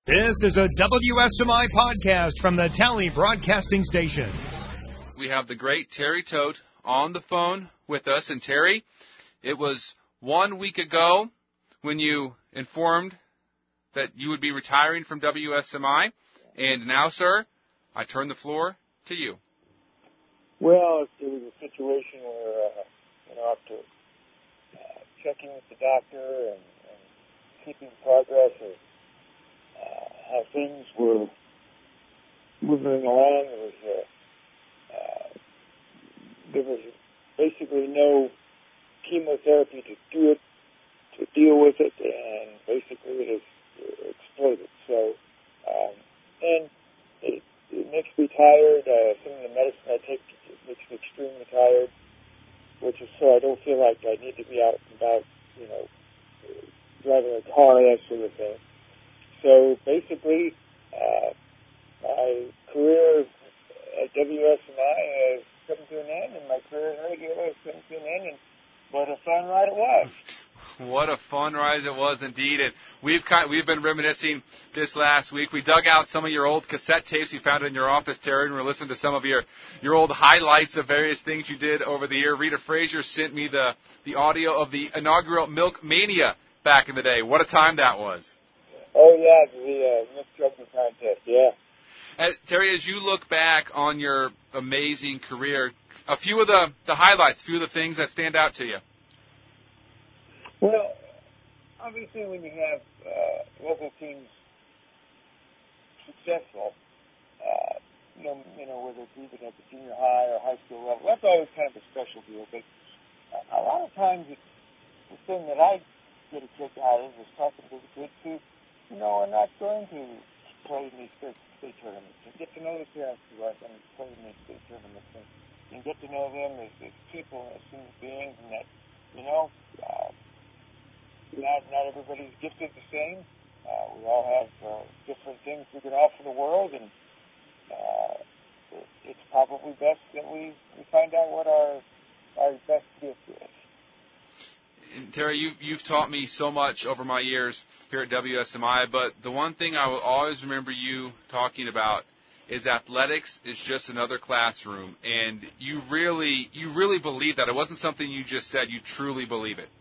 This is a WSMI podcast from the Tally Broadcasting Station. We have the great Terry Todt on the phone with us. And Terry, it was 1 week ago when you informed that you would be retiring from WSMI. And now, sir, I turn the floor to you. Well, it was a situation where, after checking with the doctor and keeping progress of how things were moving along, there was basically no chemotherapy to deal with it, and basically it has exploded. So, and it makes me tired. Some of the medicine I take makes me extremely tired, which is so I don't feel like I need to be out and about, driving a car, that sort of thing. So basically, my career at WSMI has come to an end, and my career in radio has come to an end, and what a fun ride it was. What a fun ride it was indeed. And we've been reminiscing this last week. We dug out some of your old cassette tapes you found in your office, Terry, and we're listening to some of your old highlights of various things you did over the year. Rita Frazier sent me the audio of the inaugural Milk Mania back in the day. What a time that was. Oh, yeah, the Milk Chugging Contest, yeah. Terry, as you look back on your amazing career, a few of the highlights, a few of the things that stand out to you. Well, obviously when you have local teams successful, whether it's even at the junior high or high school level, that's always kind of a special deal. But a lot of times the thing that I get a kick out of is talking to the kids who, are not going to play in these state tournaments, and get to know the parents who are going to play in these state tournaments, and get to know them as people, as human beings, and that, not everybody's gifted the same. We all have different things we can offer the world, and it's probably best that we find out what our best gift is. And Terry, you've taught me so much over my years here at WSMI, but the one thing I will always remember you talking about is athletics is just another classroom, and you really believe that. It wasn't something you just said. You truly believe it.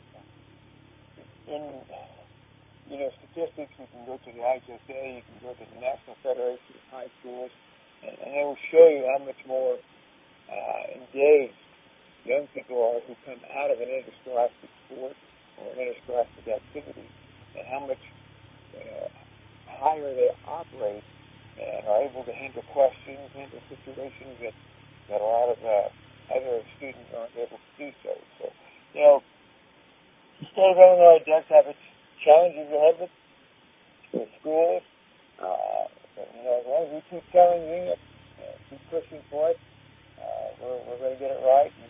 In statistics, you can go to the IHSA, you can go to the National Federation of High Schools, and they will show you how much more engaged young people are who come out of an interscholastic sport or an interscholastic activity, and how much higher they operate and are able to handle questions, handle situations that a lot of other students aren't able to do so. So, the state of Illinois does have its challenges ahead of it for schools. But, as long as we keep challenging it, keep pushing for it, we're going to get it right. And,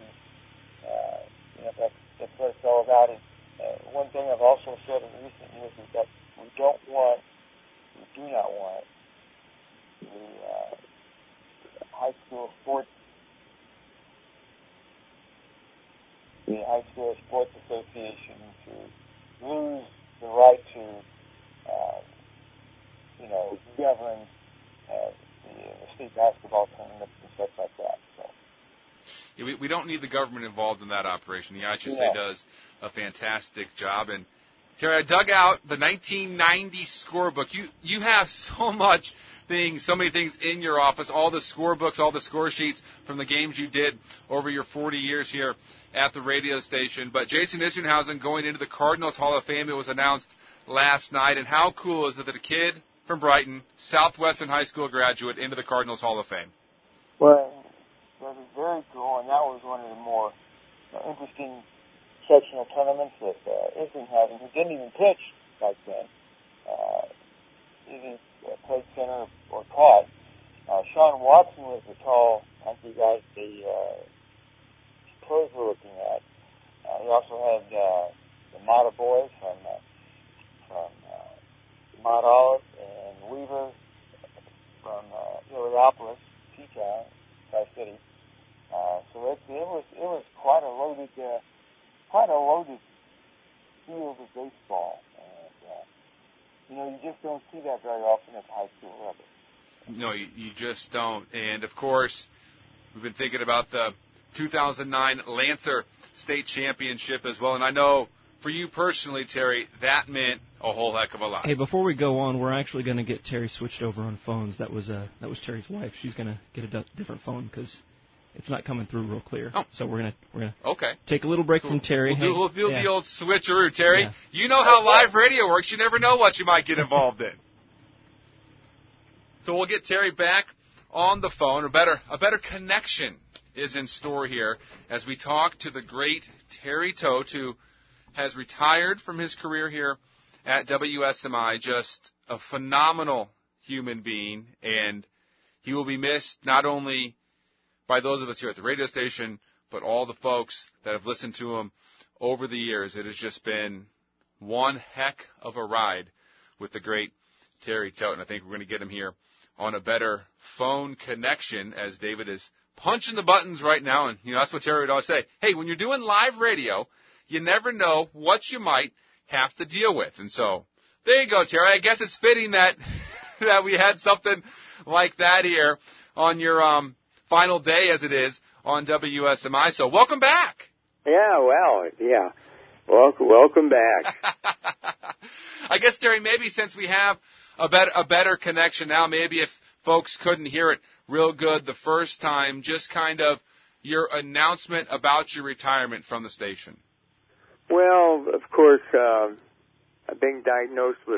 that's what it's all about. And one thing I've also said in recent years is that we do not want the High School Sports Association to lose the right to, govern the state basketball tournaments and stuff like that. So. Yeah, we don't need the government involved in that operation. The IHSA does a fantastic job. And Terry, I dug out the 1990 scorebook. You have so many things in your office, all the scorebooks, all the score sheets from the games you did over your 40 years here at the radio station. But Jason Isringhausen going into the Cardinals Hall of Fame, it was announced last night. And how cool is it that a kid from Brighton, Southwestern High School graduate, into the Cardinals Hall of Fame? Well, that was very cool, and that was one of the more interesting sectional tournaments that Isringhausen, who didn't even pitch back then, even played center or caught. Sean Watson was the tall, lanky guy the pros were looking at. He also had the Mata boys from Mount Olive and Weaver from Heliopolis, T-Town, Tri-City. So it was quite a loaded field of baseball. And You just don't see that very often at the high school level. No, you just don't. And, of course, we've been thinking about the 2009 Lancer State Championship as well. And I know for you personally, Terry, that meant a whole heck of a lot. Hey, before we go on, we're actually going to get Terry switched over on phones. That was Terry's wife. She's going to get a different phone because it's not coming through real clear. Oh. So we're gonna okay. Take a little break from Terry. We'll do the old switcheroo, Terry. Yeah. You know how live radio works. You never know what you might get involved in. So we'll get Terry back on the phone. A better connection is in store here as we talk to the great Terry Todt, who has retired from his career here at WSMI. Just a phenomenal human being, and he will be missed not only by those of us here at the radio station, but all the folks that have listened to him over the years. It has just been one heck of a ride with the great Terry Todt, and I think we're going to get him here on a better phone connection as David is punching the buttons right now. And, that's what Terry would always say. Hey, when you're doing live radio, you never know what you might have to deal with. And so there you go, Terry. I guess it's fitting that we had something like that here on your final day, as it is, on WSMI. So welcome back. Yeah, well, yeah. Welcome back. I guess, Terry, maybe since we have a better connection now, maybe if folks couldn't hear it real good the first time, just kind of your announcement about your retirement from the station. Well, of course, I've been diagnosed with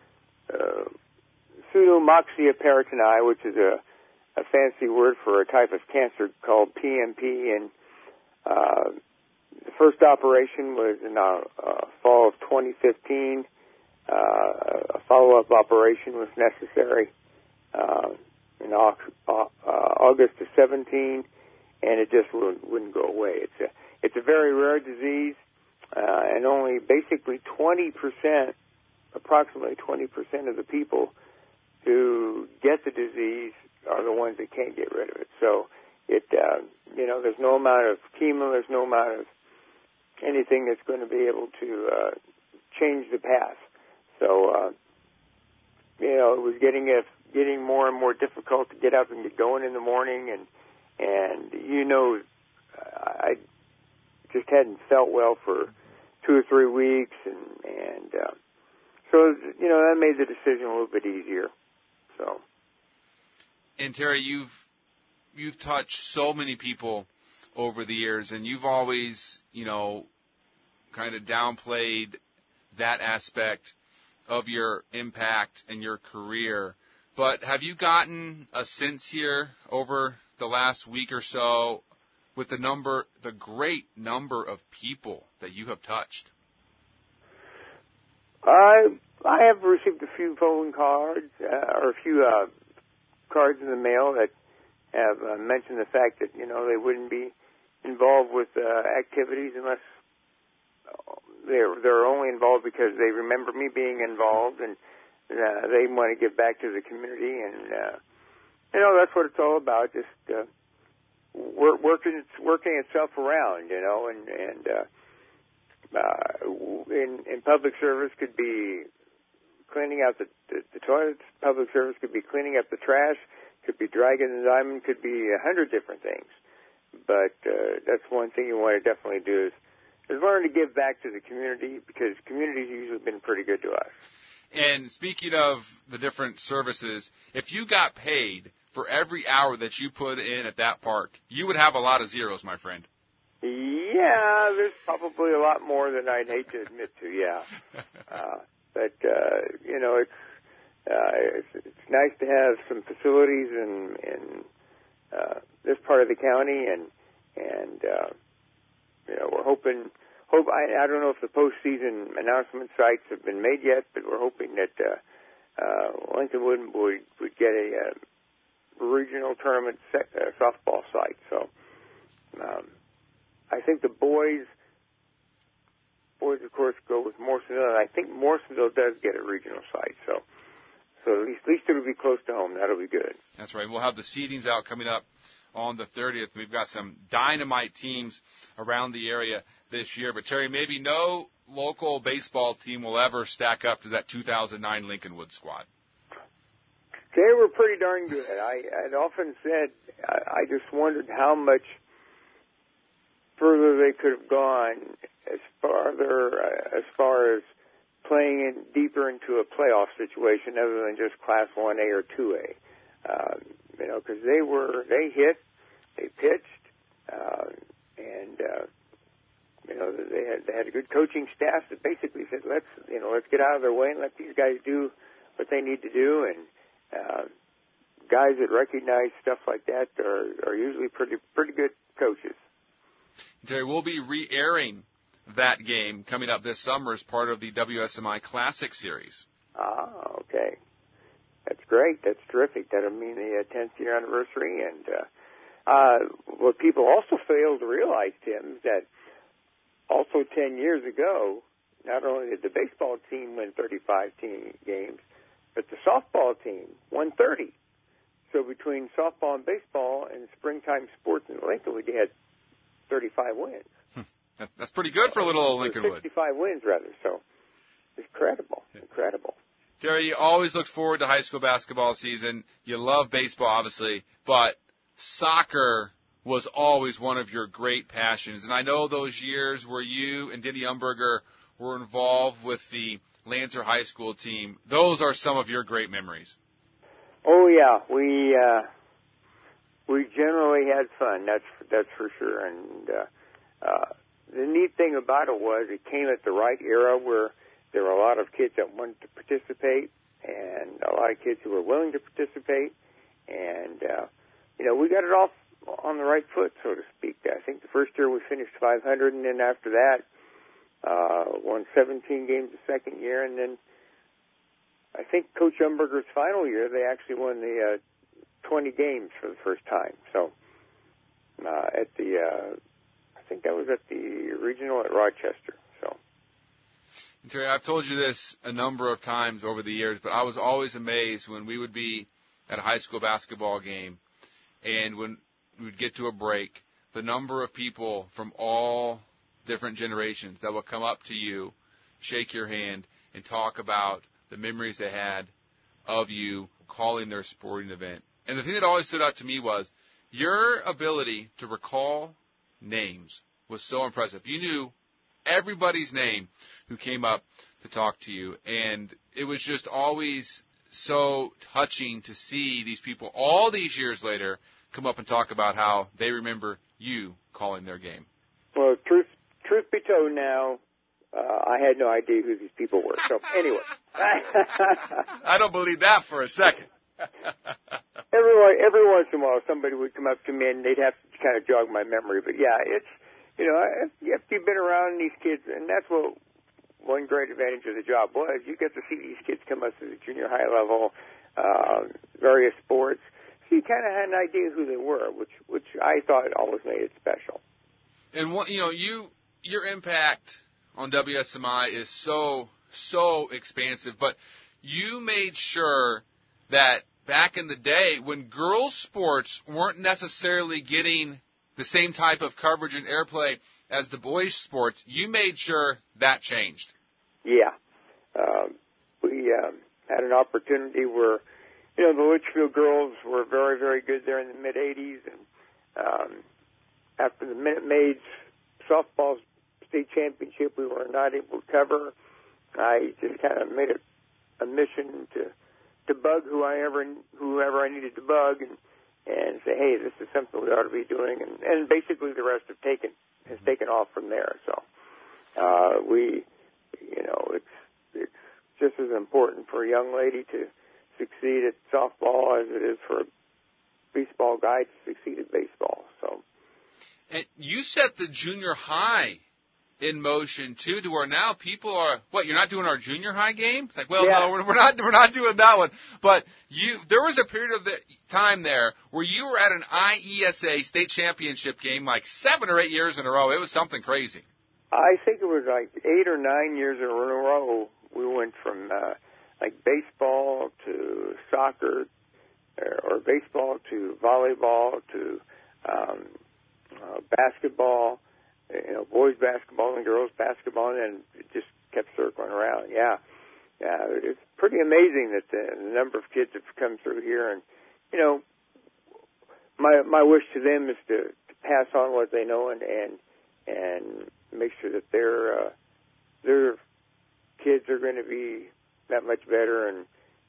pseudomoxia peritoni, which is a fancy word for a type of cancer called PMP, and the first operation was in fall of 2015. A follow-up operation was necessary in August of 17, and it just wouldn't go away. It's a very rare disease, and only basically approximately 20% of the people who get the disease are the ones that can't get rid of it. So there's no amount of chemo, there's no amount of anything that's going to be able to change the path. So, it was getting more and more difficult to get up and get going in the morning, and I just hadn't felt well for 2 or 3 weeks, and so that made the decision a little bit easier. So. And Terry, you've touched so many people over the years, and you've always, kind of downplayed that aspect of your impact and your career. But have you gotten a sense here over the last week or so with the great number of people that you have touched? I have received a few phone cards or a few cards in the mail that have mentioned the fact that they wouldn't be involved with activities unless they're only involved because they remember me being involved, and they want to give back to the community, and that's what it's all about. Just working itself around, and in public service could be cleaning out the toilets. Public service could be cleaning up the trash. Could be dragging the diamond. Could be 100 different things. But that's one thing you want to definitely do is learn to give back to the community, because community's usually been pretty good to us. And speaking of the different services, if you got paid for every hour that you put in at that park, you would have a lot of zeros, my friend. Yeah, there's probably a lot more than I'd hate to admit to, yeah. But it's nice to have some facilities in this part of the county, and we're hoping. I don't know if the postseason announcement sites have been made yet, but we're hoping that Lincolnwood would get a regional tournament softball site. So I think the boys, of course, go with Morrisonville, and I think Morrisonville does get a regional site. So at least it'll be close to home. That'll be good. That's right. We'll have the seedings out coming up on the 30th. We've got some dynamite teams around the area this year. But, Terry, maybe no local baseball team will ever stack up to that 2009 Lincolnwood squad. They were pretty darn good. I'd often said I just wondered how much further they could have gone as far as playing in deeper into a playoff situation other than just Class 1A or 2A. Because they hit, they pitched, and they had a good coaching staff that basically said, let's get out of their way and let these guys do what they need to do. And guys that recognize stuff like that are usually pretty good coaches. Terry, we'll be re-airing that game coming up this summer as part of the WSMI Classic Series. Ah, okay. That's great. That's terrific. That'll mean the 10th year anniversary. And what people also fail to realize, Tim, is that also 10 years ago, not only did the baseball team win 35 games, but the softball team won 30. So between softball and baseball and springtime sports in Lincolnwood, you had 35 wins. That's pretty good for a little old Lincolnwood. 65 wins, rather. So incredible. Terry, you always look forward to high school basketball season. You love baseball, obviously, but soccer was always one of your great passions. And I know those years where you and Denny Umberger were involved with the Lancer High School team, those are some of your great memories. Oh yeah, we generally had fun. That's for sure. And the neat thing about it was it came at the right era where there were a lot of kids that wanted to participate and a lot of kids who were willing to participate. And we got it off on the right foot, so to speak. I think the first year we finished 500, and then after that won 17 games the second year, and then I think Coach Umberger's final year, they actually won the 20 games for the first time. So I think that was at the regional at Rochester. So, Terry, I've told you this a number of times over the years, but I was always amazed when we would be at a high school basketball game, and when we would get to a break, the number of people from all different generations that would come up to you, shake your hand, and talk about the memories they had of you calling their sporting event. And the thing that always stood out to me was your ability to recall names was so impressive. You knew everybody's name who came up to talk to you, and it was just always so touching to see these people all these years later come up and talk about how they remember you calling their game. Well, truth be told now, I had no idea who these people were. So anyway. I don't believe that for a second. Every once in a while, somebody would come up to me and they'd have to kind of jog my memory. But yeah, it's, after you've been around these kids, and that's what one great advantage of the job was. You get to see these kids come up to the junior high level, various sports. So you kind of had an idea who they were, which I thought always made it special. And what your impact on WSMI is so expansive, but you made sure that back in the day when girls' sports weren't necessarily getting the same type of coverage and airplay as the boys' sports, you made sure that changed. Yeah. We had an opportunity where, the Litchfield girls were very, very good there in the mid-'80s, and after the Minute Maids softball state championship we were not able to cover, I just kind of made it a mission to bug whoever I needed to bug and say, hey, this is something we ought to be doing, and basically the rest has taken off from there. So it's just as important for a young lady to succeed at softball as it is for a baseball guy to succeed at baseball. So, and you set the junior high in motion too, to where now people are, you're not doing our junior high game? It's like, well, yeah. No, we're not doing that one. But there was a period of the time there where you were at an IESA state championship game like 7 or 8 years in a row. It was something crazy. I think it was like 8 or 9 years in a row. We went from baseball to soccer, or baseball to volleyball to basketball, boys basketball and girls basketball, and then it just kept circling around. Yeah, it's pretty amazing that the number of kids that have come through here, and my wish to them is to pass on what they know and make sure that their kids are going to be that much better, and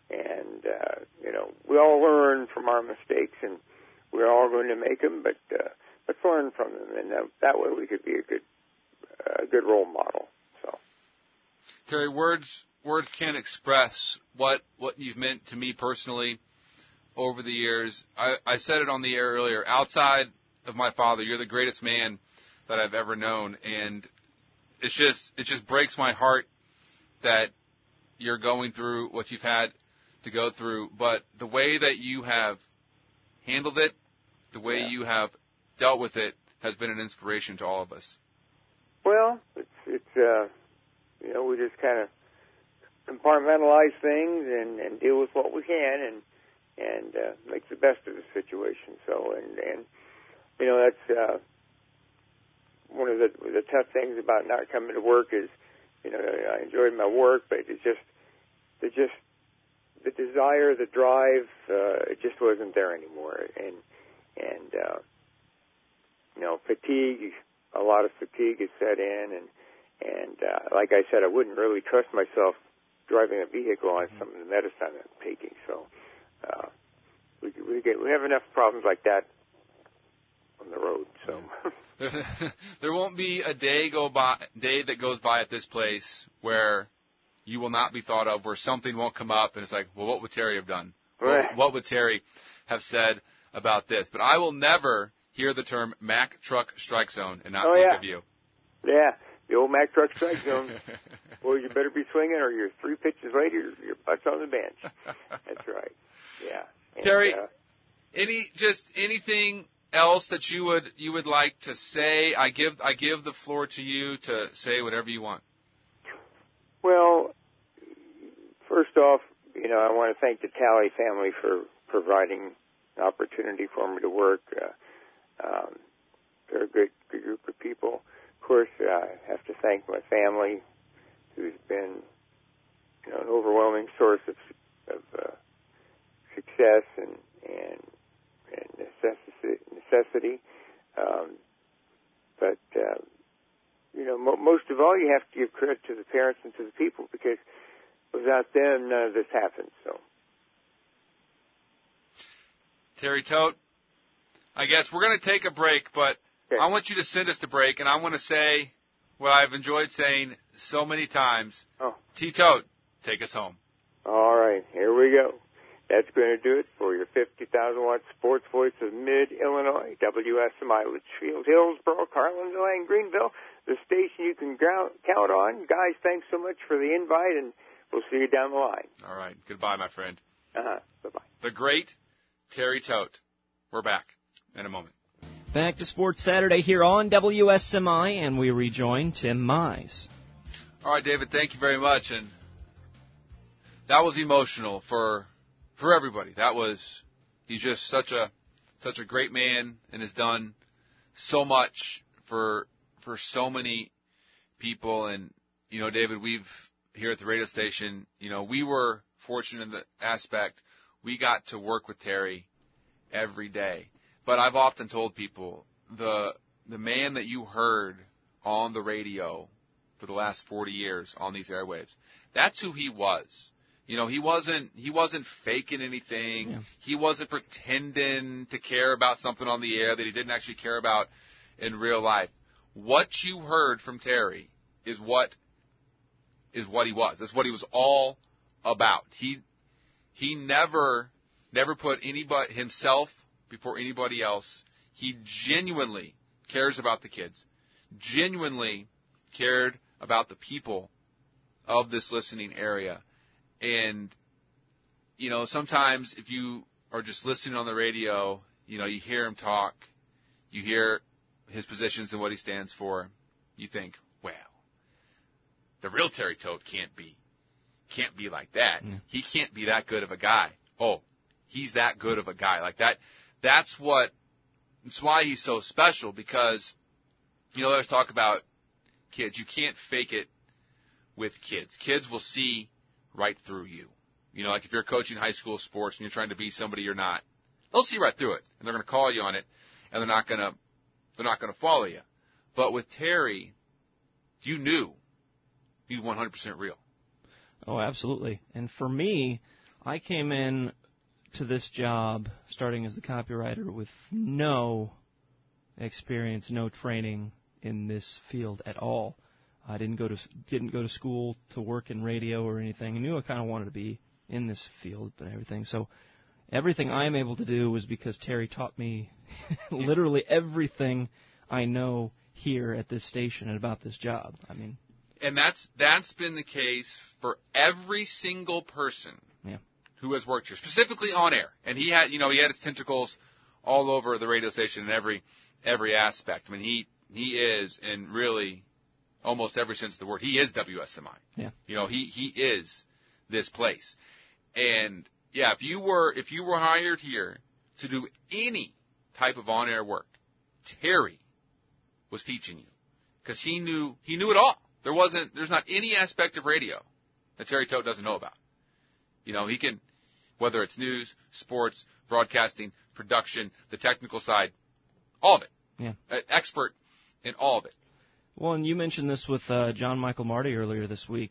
we all learn from our mistakes, and we're all going to make them, but let's learn from them, and that way we could be a good role model. So, Terry, words can't express what you've meant to me personally over the years. I said it on the air earlier. Outside of my father, you're the greatest man that I've ever known, and it just breaks my heart that you're going through what you've had to go through. But the way that you have handled it, the way you have dealt with it, has been an inspiration to all of us. Well, it's we just kind of compartmentalize things and deal with what we can and make the best of the situation. So and that's one of the tough things about not coming to work is I enjoyed my work, but it's just the desire, the drive, it just wasn't there anymore, and fatigue, a lot of fatigue has set in, and like I said, I wouldn't really trust myself driving a vehicle on some of the medicine I'm taking. So we have enough problems like that on the road. So there won't be a day that goes by at this place where you will not be thought of, where something won't come up, and it's like, well, what would Terry have done? Right. What would Terry have said about this? But I will never hear the term Mack Truck Strike Zone and not think of you. Yeah, the old Mack Truck Strike Zone. Well, you better be swinging, or you're 3 pitches later, your butt's on the bench. That's right. Yeah. And, Terry, anything else that you would like to say? I give the floor to you to say whatever you want. Well, first off, I want to thank the Talley family for providing an opportunity for me to work. They're a good group of people. Of course, I have to thank my family, who's been an overwhelming source of success and necessity. But most of all, you have to give credit to the parents and to the people, because without them, none of this happens. So, Terry Todt, I guess we're going to take a break, but okay. I want you to send us the break, and I want to say what I've enjoyed saying so many times. Oh. T-Todt, take us home. All right, here we go. That's going to do it for your 50,000-watt sports voice of Mid-Illinois, WSMI, Litchfield, Hillsborough, Carlinville, and Greenville, the station you can count on. Guys, thanks so much for the invite, and we'll see you down the line. All right. Goodbye, my friend. Bye-bye. The great Terry Todt. We're back in a moment. Back to Sports Saturday here on WSMI, and we rejoin Tim Mize. All right, David, thank you very much. And that was emotional for everybody. He's just such a great man and has done so much for so many people. And, David, we've here at the radio station, we were fortunate in the aspect we got to work with Terry every day. But I've often told people the man that you heard on the radio for the last 40 years on these airwaves, that's who he was. He wasn't faking anything. Yeah. He wasn't pretending to care about something on the air that he didn't actually care about in real life. What you heard from Terry is what he was. That's what he was all about. He never put himself before anybody else. He genuinely cares about the kids. Genuinely cared about the people of this listening area. And, sometimes if you are just listening on the radio, you hear him talk, you hear his positions and what he stands for, you think, well, the real Terry Todt can't be like that. Mm. He can't be that good of a guy. Oh, he's that good of a guy. Like that. That's what it's why he's so special, because, there's talk about kids. You can't fake it with kids. Kids will see right through you. Like if you're coaching high school sports and you're trying to be somebody you're not, they'll see right through it, and they're going to call you on it, and they're not going to follow you. But with Terry, you knew he was 100% real. Oh, absolutely. And for me, I came in to this job starting as the copywriter with no experience, no training in this field at all. I didn't go to school to work in radio or anything. I knew I kind of wanted to be in this field and everything. So everything I'm able to do was because Terry taught me literally everything I know here at this station and about this job. And that's been the case for every single person who has worked here, specifically on air. And he had his tentacles all over the radio station in every aspect. He is, in really almost every sense of the word, he is WSMI. Yeah. He is this place. And if you were hired here to do any type of on-air work, Terry was teaching you, because he knew it all. There's not any aspect of radio that Terry Todt doesn't know about. He can, whether it's news, sports, broadcasting, production, the technical side, all of it. Yeah. Expert in all of it. Well, and you mentioned this with John Michael Marty earlier this week.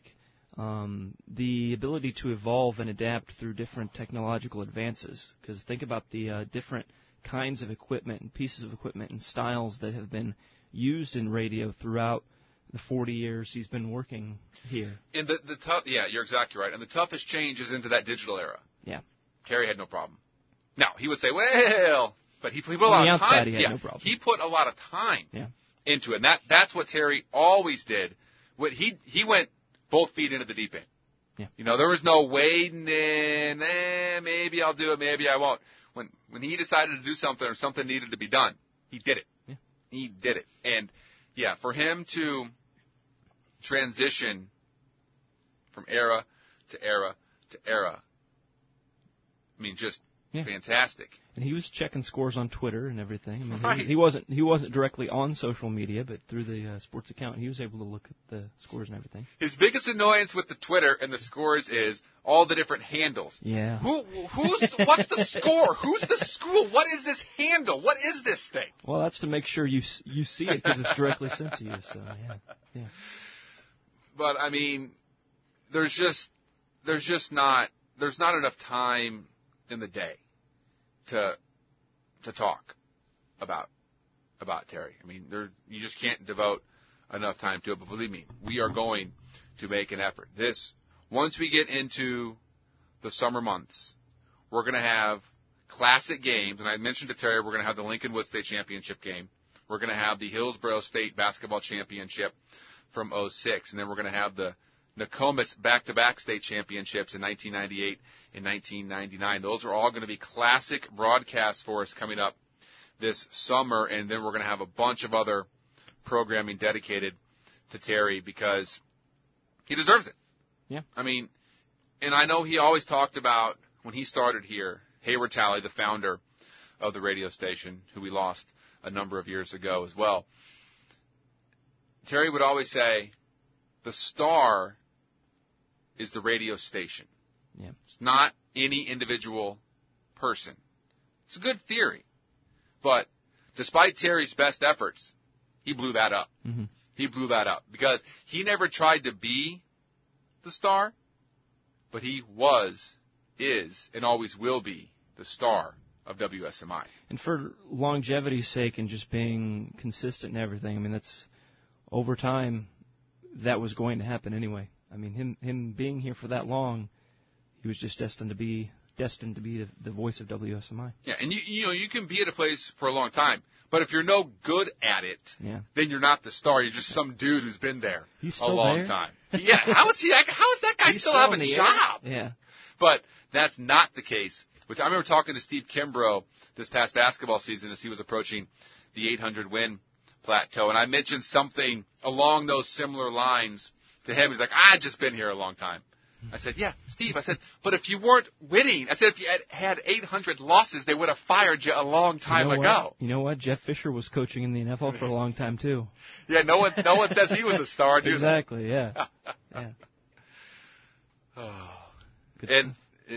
The ability to evolve and adapt through different technological advances. Because think about the different kinds of equipment and pieces of equipment and styles that have been used in radio throughout the 40 years he's been working here. And you're exactly right. And the toughest change is into that digital era. Yeah. Terry had no problem. Now, he would say, but he put a lot of time. He had no problem. He put a lot of time Yeah. into it. And that's what Terry always did. He went both feet into the deep end. Yeah. There was no waiting in, maybe I'll do it, maybe I won't. When he decided to do something or something needed to be done, he did it. Yeah. He did it. And, for him to transition from era to era to era, just fantastic. And he was checking scores on Twitter and everything. Right. He wasn't directly on social media, but through the sports account, he was able to look at the scores and everything. His biggest annoyance with the Twitter and the scores is all the different handles. Yeah. What's the score? Who's the school? What is this handle? What is this thing? Well, that's to make sure you see it, because it's directly sent to you. So yeah. But there's not enough time in the day to talk about Terry. You just can't devote enough time to it. But believe me, we are going to make an effort. Once we get into the summer months, we're going to have classic games. And I mentioned to Terry, we're going to have the Lincoln Woods State Championship game. We're going to have the Hillsborough State Basketball Championship from 2006. And then we're going to have the Nokomis back-to-back state championships in 1998 and 1999. Those are all going to be classic broadcasts for us coming up this summer, and then we're going to have a bunch of other programming dedicated to Terry, because he deserves it. Yeah. And I know he always talked about, when he started here, Hayward Talley, the founder of the radio station, who we lost a number of years ago as well. Terry would always say, the star is the radio station. Yeah. It's not any individual person. It's a good theory. But despite Terry's best efforts, he blew that up. Mm-hmm. He blew that up because he never tried to be the star, but he is, and always will be the star of WSMI. And for longevity's sake and just being consistent and everything, that's over time, that was going to happen anyway. Him being here for that long, he was just destined to be the voice of WSMI. Yeah, and you can be at a place for a long time, but if you're no good at it, then you're not the star. You're just some dude who's been there a long time. Yeah, how is that guy still having a job? Yeah, but that's not the case. Which I remember talking to Steve Kimbrough this past basketball season as he was approaching the 800 win plateau, and I mentioned something along those similar lines to him. He's like, I've just been here a long time. I said, yeah, Steve. I said, but if you weren't winning, I said, if you had 800 losses, they would have fired you a long time ago. You know what? Jeff Fisher was coaching in the NFL for a long time, too. Yeah, no one says he was a star, do they? Exactly, yeah. Yeah. And,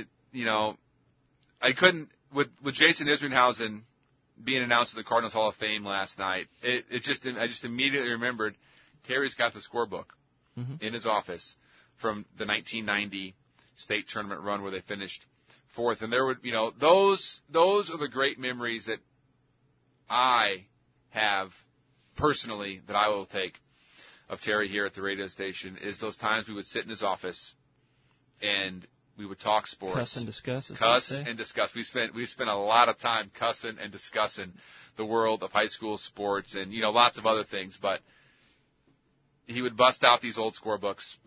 I couldn't, with Jason Isringhausen being announced at the Cardinals Hall of Fame last night, I just immediately remembered Terry's got the scorebook in his office from the 1990 state tournament run where they finished fourth. And there would, those are the great memories that I have personally that I will take of Terry here at the radio station, is those times we would sit in his office and we would talk sports. Cuss and discuss. Cuss and discuss. We spent a lot of time cussing and discussing the world of high school sports and, lots of other things. But he would bust out these old scorebooks,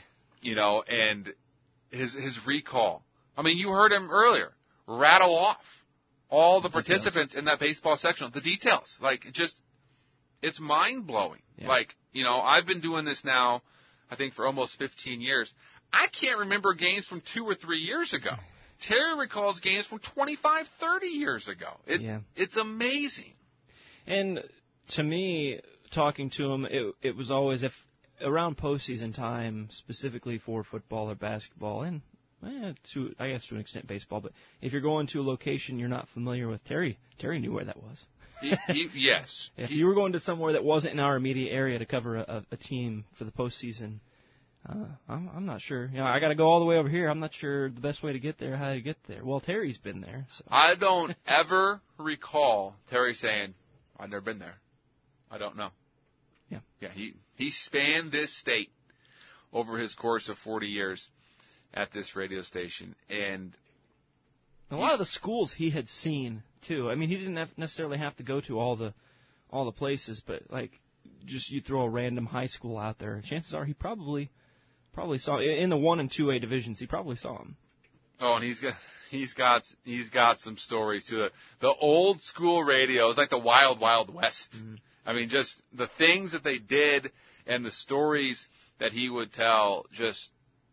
and his recall. I mean, you heard him earlier rattle off all the participants in that baseball sectional. The details. It's mind-blowing. Yeah. I've been doing this now, I think, for almost 15 years. I can't remember games from 2 or 3 years ago. Terry recalls games from 25, 30 years ago. It's amazing. And to me, talking to him, it was always around postseason time, specifically for football or basketball, and to an extent baseball. But if you're going to a location you're not familiar with, Terry knew where that was. Yes. If you were going to somewhere that wasn't in our immediate area to cover a team for the postseason, I'm not sure. I got to go all the way over here. I'm not sure the best way to get there, how to get there. Well, Terry's been there. So. I don't ever recall Terry saying, I've never been there. I don't know. Yeah. Yeah, he spanned this state over his course of 40 years at this radio station. And a lot of the schools he had seen, too. I mean, he didn't necessarily have to go to all the places, but, just you throw a random high school out there, and chances are he probably saw in the 1 and 2A divisions. He probably saw him. Oh, and he's got some stories too. The old school radio is like the Wild Wild West. Mm-hmm. I mean, just the things that they did and the stories that he would tell, just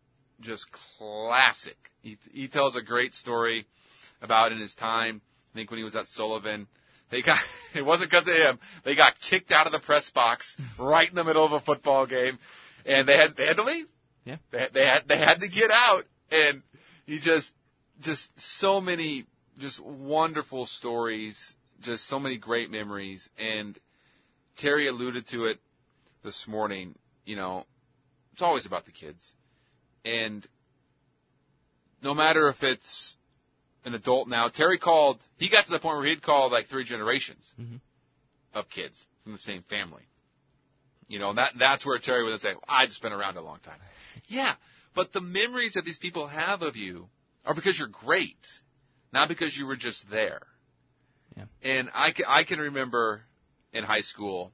classic. He tells a great story about in his time. I think when he was at Sullivan, it wasn't because of him. They got kicked out of the press box right in the middle of a football game, and they had to leave. Yeah, they had to get out, and he just so many just wonderful stories, just so many great memories. And Terry alluded to it this morning. It's always about the kids, and no matter if it's an adult now. Terry he got to the point where he'd called 3 generations of kids from the same family. And that's where Terry would say, I've just been around a long time. Yeah, but the memories that these people have of you are because you're great, not because you were just there. Yeah. And I can remember in high school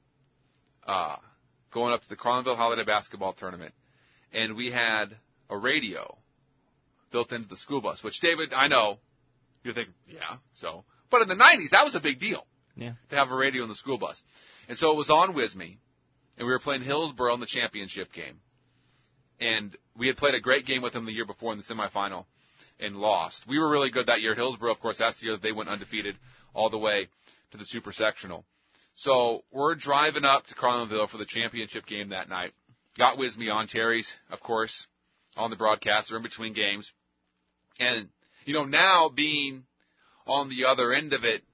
going up to the Carlinville Holiday Basketball Tournament, and we had a radio built into the school bus, which, David, I know, you think, yeah, so. But in the 90s, that was a big deal to have a radio in the school bus. And so it was on WISME, and we were playing Hillsboro in the championship game. And we had played a great game with them the year before in the semifinal and lost. We were really good that year. Hillsboro, of course, that's the year that they went undefeated all the way to the super sectional. So we're driving up to Carlinville for the championship game that night. Got WISME on. Terry's, of course, on the broadcast. They're in between games. And now being on the other end of it,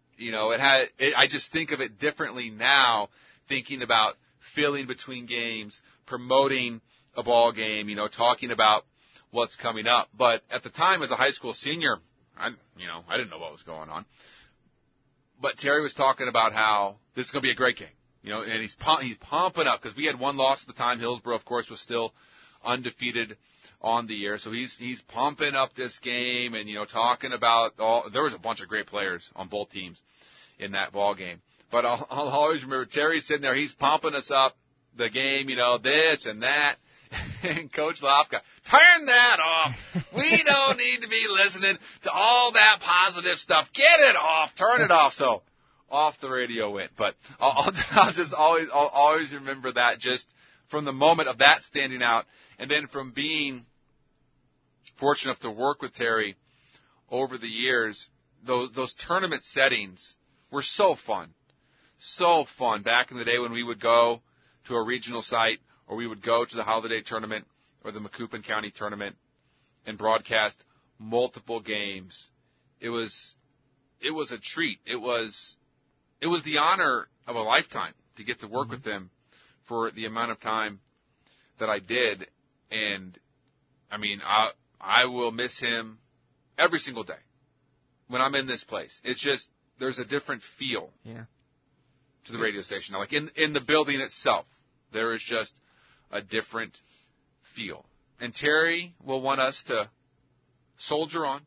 I just think of it differently now, thinking about filling between games, promoting a ball game, talking about what's coming up. But at the time, as a high school senior, I didn't know what was going on. But Terry was talking about how this is going to be a great game, and he's pumping up because we had one loss at the time. Hillsboro, of course, was still undefeated on the year. So he's pumping up this game and, talking about there was a bunch of great players on both teams in that ball game. But I'll always remember Terry sitting there, he's pumping us up the game, this and that. And Coach Lofka, turn that off. We don't need to be listening to all that positive stuff. Get it off. Turn it off. So off the radio went. But I'll always remember that just from the moment of that standing out, and then from being fortunate enough to work with Terry over the years, those tournament settings were so fun. So fun. Back in the day when we would go to a regional site, or we would go to the Holiday Tournament or the Macoupin County Tournament and broadcast multiple games. It was a treat. It was the honor of a lifetime to get to work with him for the amount of time that I did. And I mean, I will miss him every single day when I'm in this place. It's just, there's a different feel to the radio station. Like in the building itself, there is just a different feel. And Terry will want us to soldier on,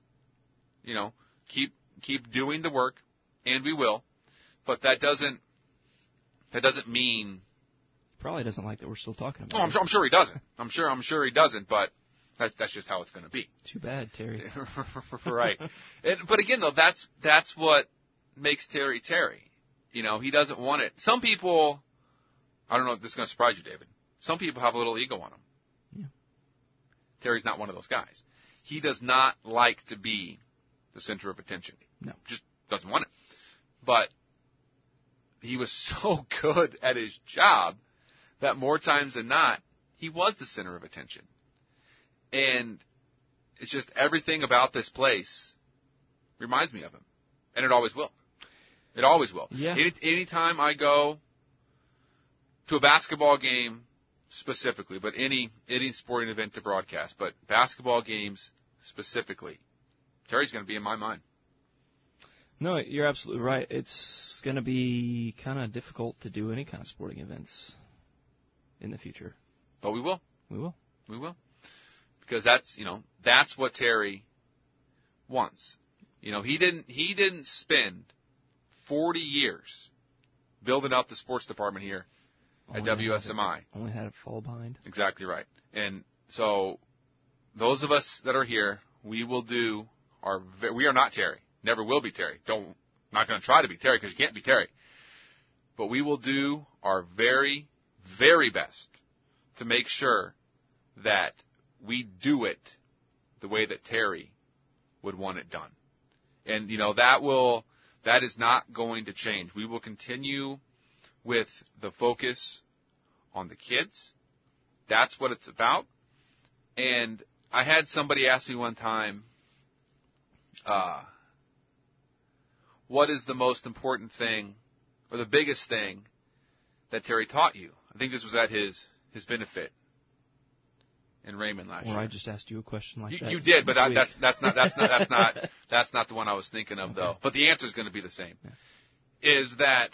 keep doing the work, and we will. But that doesn't mean. Probably doesn't like that we're still talking about it. I'm sure he doesn't. I'm sure he doesn't. But that's just how it's going to be. Too bad, Terry. Right. But again, though, that's what makes Terry Terry. He doesn't want it. Some people, I don't know if this is going to surprise you, David. Some people have a little ego on them. Yeah. Terry's not one of those guys. He does not like to be the center of attention. No. Just doesn't want it. But he was so good at his job that more times than not, he was the center of attention. And it's just everything about this place reminds me of him. And it always will. It always will. Yeah. Anytime I go to a basketball game specifically, but any sporting event to broadcast, but basketball games specifically, Terry's going to be in my mind. No, you're absolutely right. It's going to be kind of difficult to do any kind of sporting events in the future. But we will. We will. We will. Because that's what Terry wants. He didn't spend 40 years building up the sports department here at WSMI. Only had it fall behind. Exactly right. And so those of us that are here, we will do we are not Terry. Never will be Terry. Not going to try to be Terry because you can't be Terry. But we will do our very, very best to make sure that we do it the way that Terry would want it done. And, that is not going to change. We will continue with the focus on the kids. That's what it's about. And I had somebody ask me one time, what is the most important thing or the biggest thing that Terry taught you? I think this was at his benefit in Raymond last year. Or I just asked you a question like that. You did, but that's not the one I was thinking of, though. But the answer is going to be the same. Yeah. Is that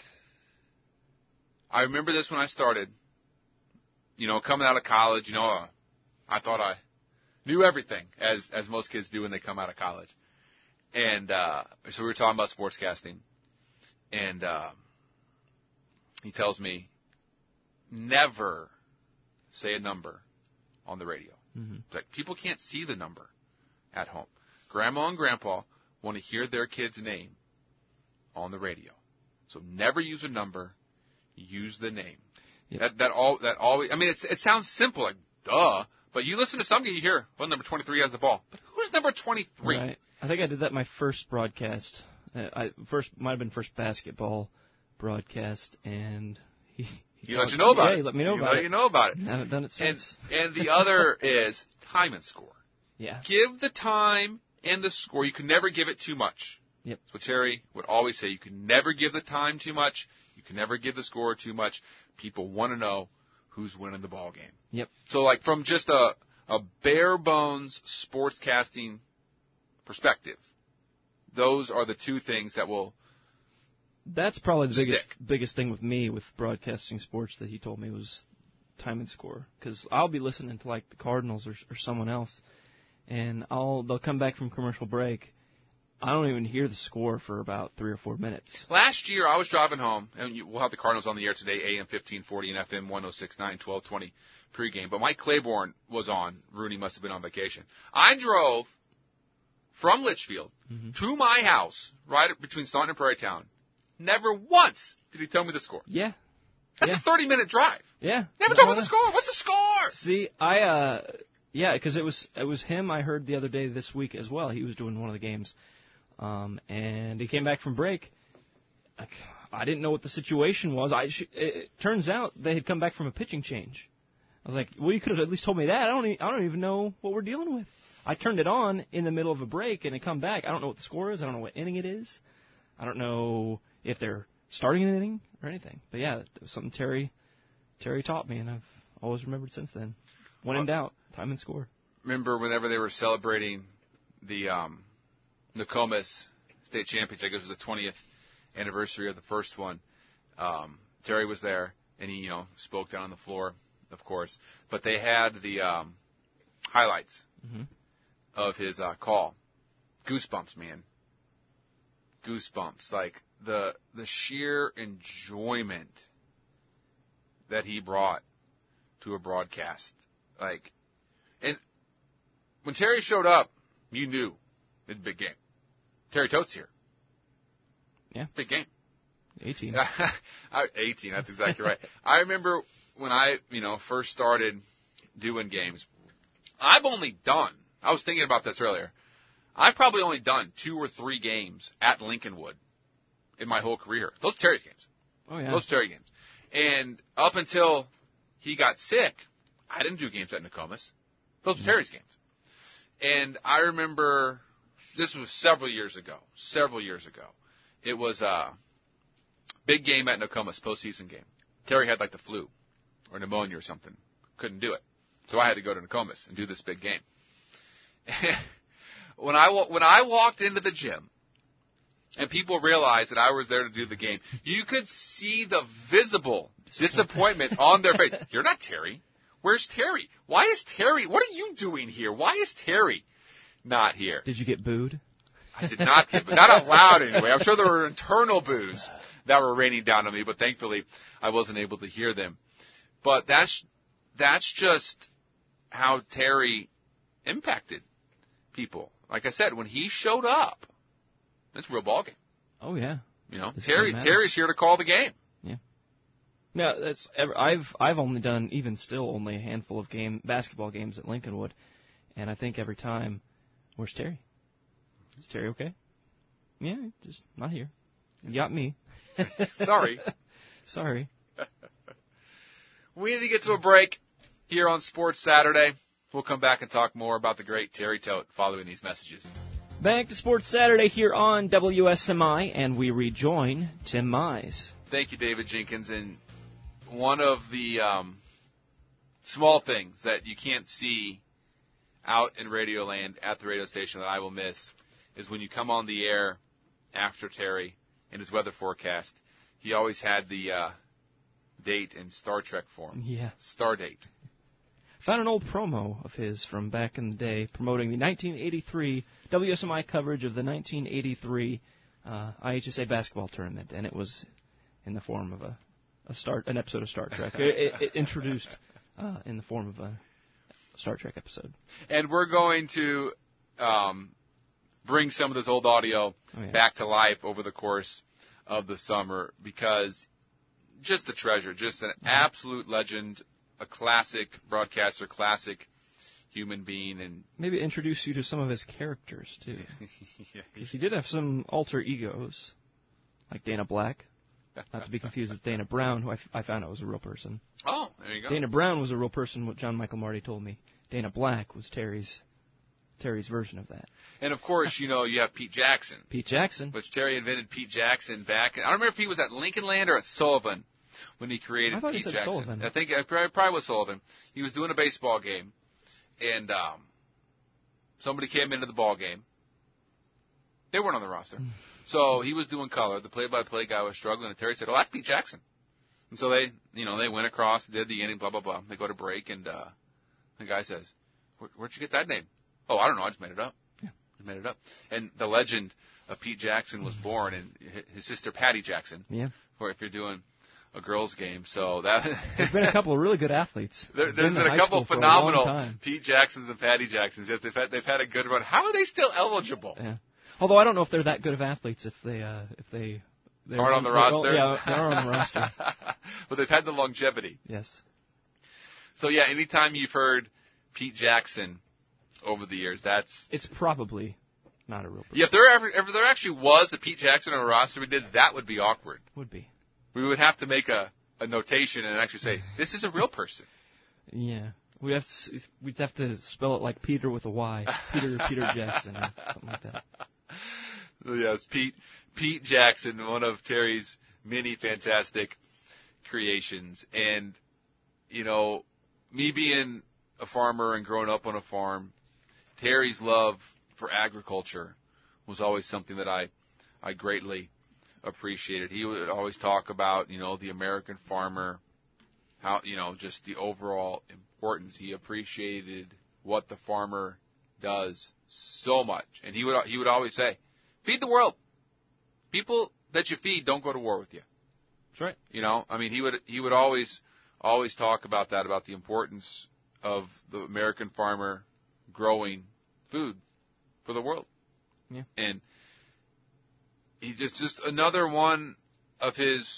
I remember this when I started, coming out of college, I thought I knew everything, as most kids do when they come out of college. And so we were talking about sportscasting, and he tells me, never say a number on the radio. Mm-hmm. Like, people can't see the number at home. Grandma and Grandpa want to hear their kid's name on the radio. So never use a number, use the name. Yep. That always, I mean, it sounds simple, like, duh, but you listen to something, you hear, well, number 23 has the ball. But who's number 23? Right. I think I did that my first broadcast. Might have been first basketball broadcast, and he let you know about it. Yeah, he let me know about it. Let you know about it. I haven't done it since. And the other is time and score. Yeah. Give the time and the score. You can never give it too much. Yep. That's what Terry would always say. You can never give the time too much. You can never give the score too much. People want to know who's winning the ball game. Yep. So, like, from just a bare bones sportscasting perspective, those are the two things that will. That's probably the biggest thing with me with broadcasting sports that he told me was time and score. Because I'll be listening to, like, the Cardinals or someone else, and they'll come back from commercial break. I don't even hear the score for about 3 or 4 minutes. Last year, I was driving home, and we'll have the Cardinals on the air today, AM 1540 and FM 106.9, 1220 pregame. But Mike Claiborne was on. Rooney must have been on vacation. I drove from Litchfield to my house, right between Staunton and Prairie Town. Never once did he tell me the score. Yeah. That's a 30-minute drive. Yeah. Never told me the score. What's the score? See, Yeah, because it was him I heard the other day this week as well. He was doing one of the games, and he came back from break. I didn't know what the situation was. It turns out they had come back from a pitching change. I was like, well, you could have at least told me that. I don't even know what we're dealing with. I turned it on in the middle of a break, and it come back. I don't know what the score is. I don't know what inning it is. I don't know if they're starting an inning or anything. But yeah, it was something Terry taught me, and I've always remembered since then. When in doubt, time and score. Remember whenever they were celebrating the Nokomis State Championship, I guess it was the 20th anniversary of the first one. Terry was there, and he spoke down on the floor, of course. But they had the highlights of his call. Goosebumps, man. Goosebumps. Like the sheer enjoyment that he brought to a broadcast. Like, and when Terry showed up, you knew it's a big game. Terry Tote's here. Yeah. Big game. 18. 18, that's exactly right. I remember when I, first started doing games, I was thinking about this earlier, I've probably only done 2 or 3 games at Lincolnwood in my whole career. Those are Terry's games. Oh, yeah. Those Terry games. And up until he got sick, I didn't do games at Nokomis. Those were Terry's games. And I remember, this was several years ago. It was a big game at Nokomis, postseason game. Terry had like the flu or pneumonia or something. Couldn't do it. So I had to go to Nokomis and do this big game. When I walked into the gym and people realized that I was there to do the game, you could see the visible disappointment on their face. You're not Terry. Where's Terry? Why is Terry? What are you doing here? Why is Terry not here? Did you get booed? I did not get, not out loud anyway. I'm sure there were internal boos that were raining down on me, but thankfully I wasn't able to hear them. But that's just how Terry impacted people. Like I said, when he showed up, it's a real ballgame. Oh yeah. Terry's here to call the game. Yeah. No, I've only done only a handful of basketball games at Lincolnwood, and I think every time, where's Terry? Is Terry okay? Yeah, just not here. You got me. Sorry. Sorry. We need to get to a break here on Sports Saturday. We'll come back and talk more about the great Terry Tote following these messages. Back to Sports Saturday here on WSMI, and we rejoin Tim Mize. Thank you, David Jenkins. And one of the small things that you can't see out in Radioland at the radio station that I will miss is when you come on the air after Terry in his weather forecast, he always had the date in Star Trek form. Yeah. Star date. Found an old promo of his from back in the day promoting the 1983 WSMI coverage of the 1983 IHSA basketball tournament, and it was in the form of an episode of Star Trek. It introduced in the form of a Star Trek episode. And we're going to bring some of this old audio back to life over the course of the summer because just a treasure, just an absolute legend, a classic broadcaster, classic human being. And maybe introduce you to some of his characters, too. Because he did have some alter egos, like Dana Black. Not to be confused with Dana Brown, who I found out was a real person. Oh, there you go. Dana Brown was a real person, what John Michael Marty told me. Dana Black was Terry's version of that. And, of course, you have Pete Jackson. Pete Jackson. Which Terry invented Pete Jackson back. I don't remember if he was at Lincoln Land or at Sullivan when he created Pete Jackson. Sullivan. I think it probably was Sullivan. He was doing a baseball game, and somebody came into the ball game. They weren't on the roster. So he was doing color. The play-by-play guy was struggling, and Terry said, "Oh, that's Pete Jackson." And so they went across, did the inning, blah, blah, blah. They go to break, and the guy says, "Where'd you get that name?" "Oh, I don't know. I just made it up." Yeah. I made it up. And the legend of Pete Jackson was born, and his sister Patty Jackson. Yeah. Or if you're doing a girls' game, so that there's been a couple of really good athletes. There's been a couple phenomenal Pete Jacksons and Patty Jacksons. Yes, they've had a good run. How are they still eligible? Yeah. Although I don't know if they're that good of athletes if they aren't on the roster. Yeah, they are on the roster. But they've had the longevity. Yes. So yeah, anytime you've heard Pete Jackson over the years. It's probably not a real person. Yeah, if there actually was a Pete Jackson on a roster we did, that would be awkward. Would be. We would have to make a notation and actually say, this is a real person. Yeah. We'd have to spell it like Peter with a Y. Peter Jackson or something like that. Yes, Pete Jackson, one of Terry's many fantastic creations. And, you know, me being a farmer and growing up on a farm, Terry's love for agriculture was always something that I greatly appreciated. He would always talk about, you know, the American farmer, how, you know, just the overall importance. He appreciated what the farmer does so much. And he would always say, feed the world. People that you feed don't go to war with you. That's right. You know, I mean, he would always talk about that, about the importance of the American farmer growing food for the world. Yeah. And he just another one of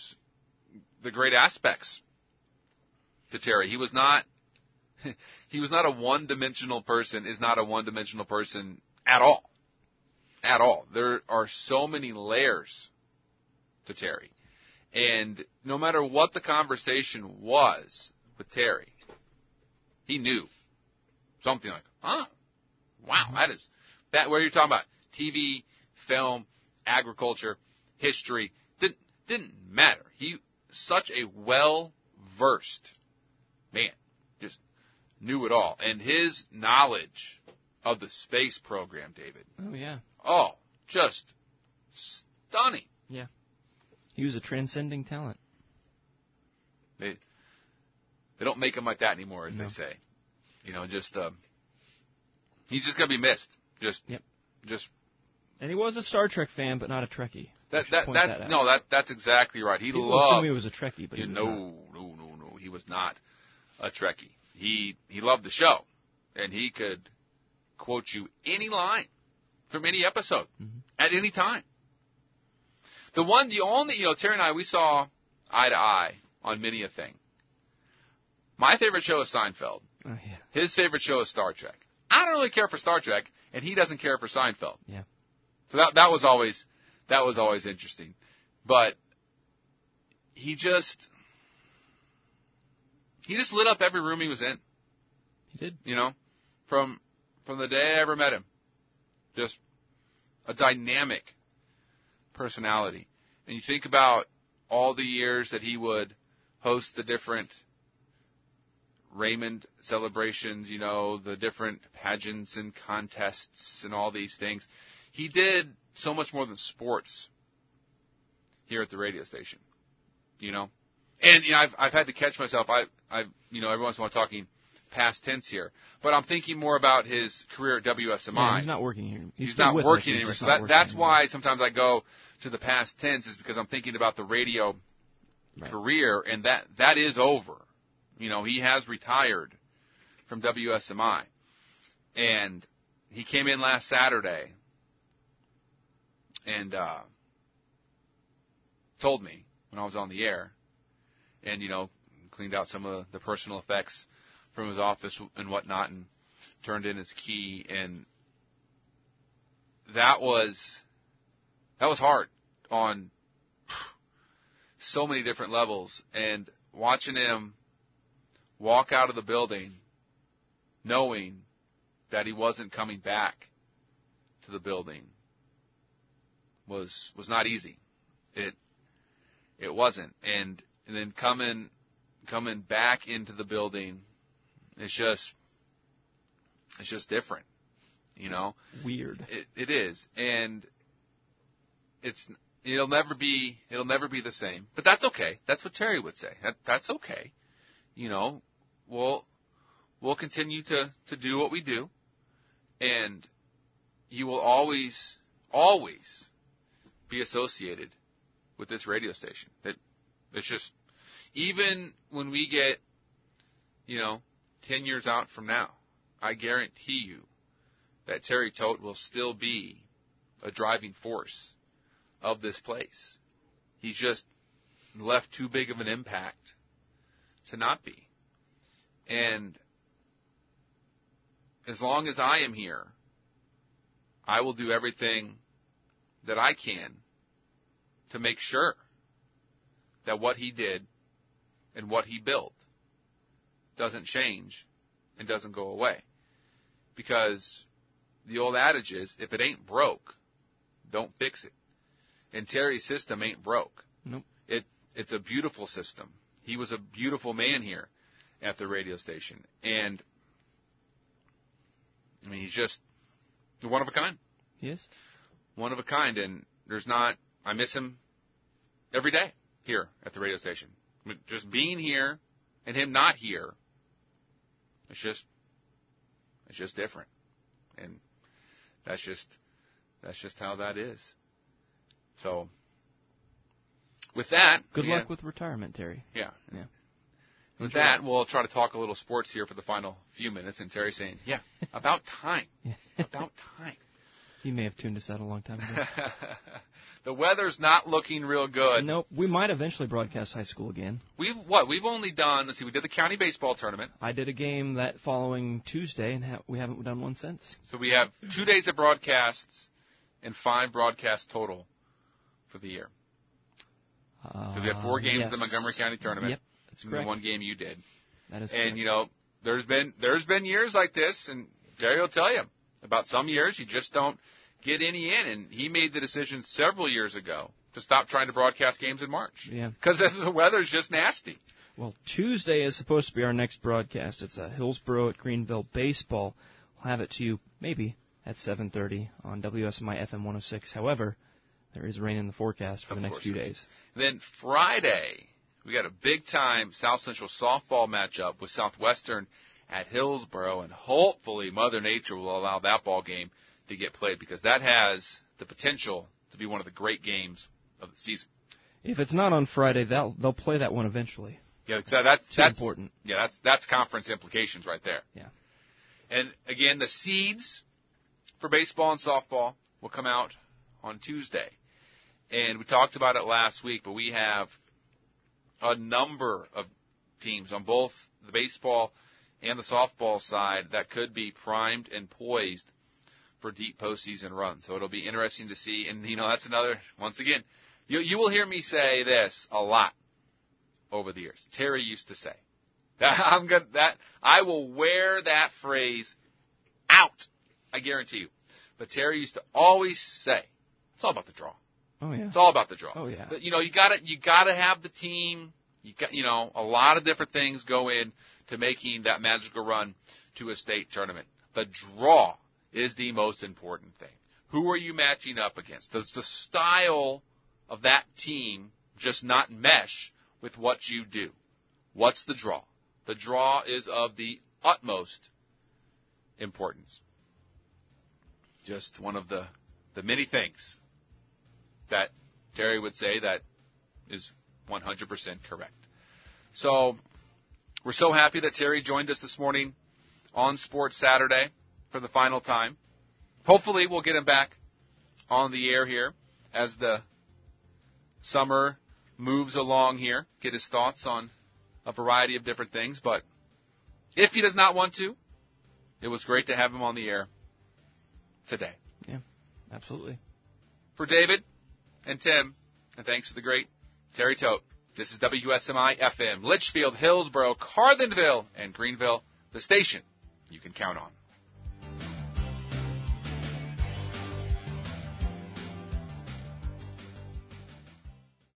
the great aspects to Terry. He was not a one-dimensional person, is not a one-dimensional person at all. At all. There are so many layers to Terry. And no matter what the conversation was with Terry, he knew something like, wow, that where you're talking about TV, film, agriculture, history, didn't matter. He such a well-versed man, just knew it all. And his knowledge of the space program, David. Oh, yeah. Oh, just stunning. Yeah. He was a transcending talent. They don't make him like that anymore, as they say. You know, just he's just gonna be missed. Just. And he was a Star Trek fan, but not a Trekkie. That's exactly right. People assume he was a Trekkie, but he was not. No, he was not a Trekkie. He loved the show, and he could quote you any line from any episode at any time. The only, you know, Terry and I, we saw eye to eye on many a thing. My favorite show is Seinfeld. Oh, yeah. His favorite show is Star Trek. I don't really care for Star Trek, and he doesn't care for Seinfeld. Yeah. So that was always interesting. But he just lit up every room he was in. He did. You know, from the day I ever met him. Just a dynamic personality. And you think about all the years that he would host the different Raymond celebrations, you know, the different pageants and contests and all these things. He did so much more than sports here at the radio station, you know. And, you know, I've had to catch myself. You know, every once in a while talking past tense here. But I'm thinking more about his career at WSMI. Yeah, he's not working here. He's not working anymore. So that's why sometimes I go to the past tense, is because I'm thinking about the radio career, and that is over. You know, he has retired from WSMI. And he came in last Saturday and told me when I was on the air, and, you know, cleaned out some of the personal effects from his office and whatnot and turned in his key. And that was hard on so many different levels. And watching him walk out of the building knowing that he wasn't coming back to the building was not easy. It wasn't. And then coming back into the building, it's just different, you know. Weird. It is, and it'll never be the same. But that's okay. That's what Terry would say. That's okay. You know, we'll continue to do what we do, and you will always be associated with this radio station. It's just, even when we get, you know, 10 years out from now, I guarantee you that Terry Todt will still be a driving force of this place. He's just left too big of an impact to not be. And as long as I am here, I will do everything that I can to make sure that what he did and what he built doesn't change and doesn't go away. Because the old adage is, if it ain't broke, don't fix it. And Terry's system ain't broke. Nope. It's a beautiful system. He was a beautiful man here at the radio station. And, I mean, he's just one of a kind. He is. One of a kind. And I miss him every day here at the radio station. Just being here and him not here, it's just different. And that's just how that is. So, with that... Good luck with retirement, Terry. Yeah. Yeah. With that, we'll try to talk a little sports here for the final few minutes. And Terry's saying, yeah, about time. About time. He may have tuned us out a long time ago. The weather's not looking real good. Nope. We might eventually broadcast high school again. We've only done, let's see, we did the county baseball tournament. I did a game that following Tuesday, and we haven't done one since. So we have 2 days of broadcasts and 5 broadcasts total for the year. So we have 4 games of the Montgomery County tournament. Yep, that's correct. And 1 game you did. That is correct. And, you know, there's been years like this, and Terry will tell you, about some years you just don't get any in. And he made the decision several years ago to stop trying to broadcast games in March. Yeah. Because the weather's just nasty. Well, Tuesday is supposed to be our next broadcast. It's Hillsboro at Greenville baseball. We'll have it to you maybe at 7:30 on WSMI FM 106. However, there is rain in the forecast for the next few days. Then Friday, we got a big-time South Central softball matchup with Southwestern at Hillsboro, and hopefully Mother Nature will allow that ball game to get played, because that has the potential to be one of the great games of the season. If it's not on Friday, they'll play that one eventually. Yeah, that's important. Yeah, that's conference implications right there. Yeah. And again, the seeds for baseball and softball will come out on Tuesday. And we talked about it last week, but we have a number of teams on both the baseball and the softball side that could be primed and poised for deep postseason runs. So it'll be interesting to see. And, you know, that's another, once again, you will hear me say this a lot over the years. Terry used to say. I will wear that phrase out, I guarantee you. But Terry used to always say, it's all about the draw. Oh, yeah. It's all about the draw. Oh, yeah. But, you know, you gotta have the team. A lot of different things go in to making that magical run to a state tournament. The draw is the most important thing. Who are you matching up against? Does the style of that team just not mesh with what you do? What's the draw? The draw is of the utmost importance. Just one of the many things that Terry would say that is 100% correct. So we're so happy that Terry joined us this morning on Sports Saturday for the final time. Hopefully we'll get him back on the air here as the summer moves along here, get his thoughts on a variety of different things. But if he does not want to, it was great to have him on the air today. Yeah, absolutely. For David and Tim, and thanks to the great Terry Tote, this is WSMI FM, Litchfield, Hillsboro, Carlinville, and Greenville, the station you can count on.